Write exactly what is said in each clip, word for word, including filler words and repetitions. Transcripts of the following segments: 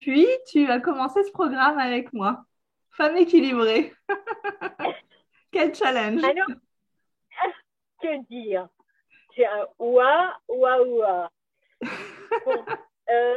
puis, tu as commencé ce programme avec moi. Femme équilibrée. Quel challenge! Alors, que dire? J'ai un ouah, ouah, ouah. Bon, euh,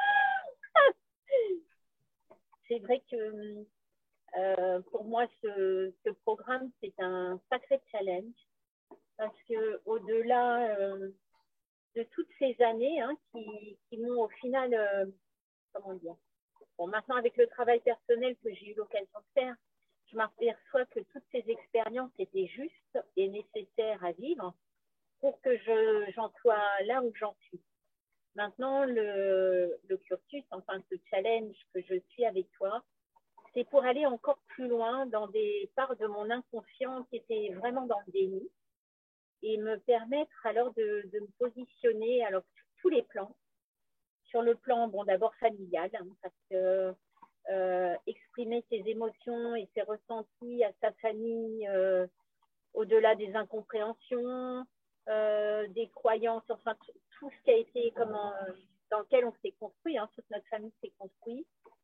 c'est vrai que euh, pour moi, ce, ce programme, c'est un sacré challenge parce que au-delà euh, de toutes ces années hein, qui, qui m'ont au final, euh, comment dire, bon, maintenant avec le travail personnel que j'ai eu l'occasion de faire, je m'aperçois que toutes ces expériences étaient justes et nécessaires à vivre pour que je, j'en sois là où j'en suis. Maintenant, le, le cursus, enfin ce challenge que je suis avec toi, c'est pour aller encore plus loin dans des parts de mon inconscient qui étaient vraiment dans le déni et me permettre alors de, de me positionner alors sur tous les plans. Sur le plan, bon, d'abord familial, hein, parce que euh, exprimer ses émotions et ses ressentis à sa famille, euh, au-delà des incompréhensions, euh, des croyances, enfin tout ce qui a été comment, dans lequel on s'est construit, hein, toute notre famille s'est construite.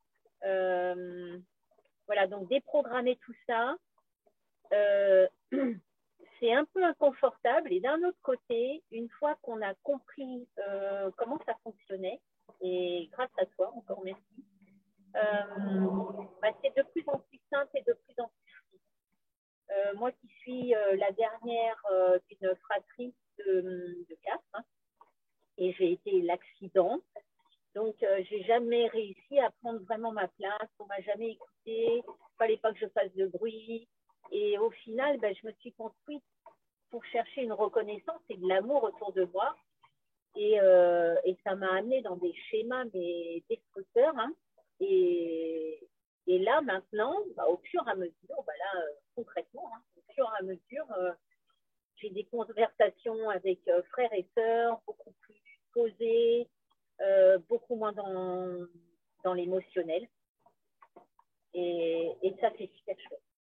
Euh, voilà, donc déprogrammer tout ça, euh, c'est un peu inconfortable. Et d'un autre côté, une fois qu'on a compris euh, comment ça fonctionnait, et grâce à toi, encore merci, euh, bah, c'est de plus en plus simple et de plus en plus fluide. Euh, moi qui suis euh, la dernière euh, d'une fratrie de, de quatre, hein, et j'ai été l'accident. Donc, euh, j'ai jamais réussi à prendre vraiment ma place. On m'a jamais écouté. Il fallait pas que je fasse de bruit. Et au final, ben, je me suis construite pour chercher une reconnaissance et de l'amour autour de moi. Et, euh, et ça m'a amené dans des schémas mais destructeurs. Hein. Et, et là, maintenant, bah, au fur et à mesure, bah là, euh, concrètement, hein, au fur et à mesure, euh, j'ai des conversations avec euh, frères et sœurs beaucoup plus posées, euh, beaucoup moins dans, dans l'émotionnel. Et, et ça, c'est super chouette.